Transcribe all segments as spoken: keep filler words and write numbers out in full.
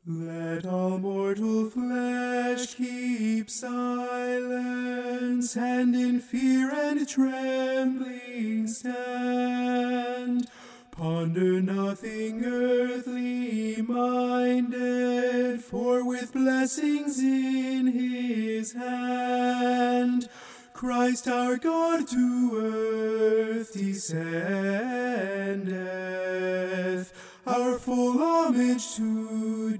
Let all mortal flesh keep silence, and in fear and trembling stand. Ponder nothing earthly minded, for with blessings in his hand, Christ our God to earth descendeth, our full homage to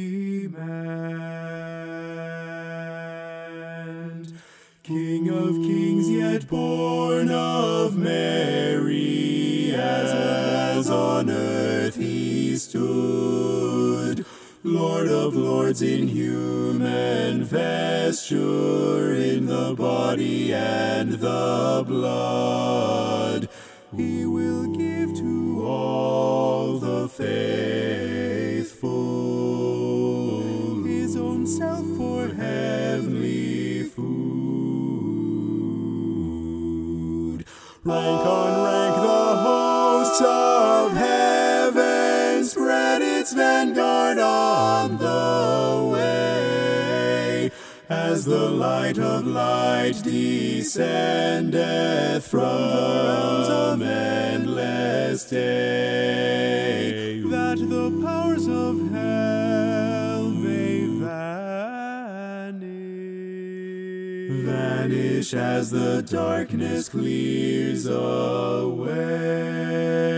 demand. King of kings, yet born of Mary, as on earth he stood, Lord of lords in human vesture, in the body and the blood, he will give to all the faithful his own self for heavenly food. Rank on rank the hosts of heaven spread its vanguard on the way, as the light of light descendeth from the realms of endless day, that the powers of hell may vanish, vanish as the darkness clears away.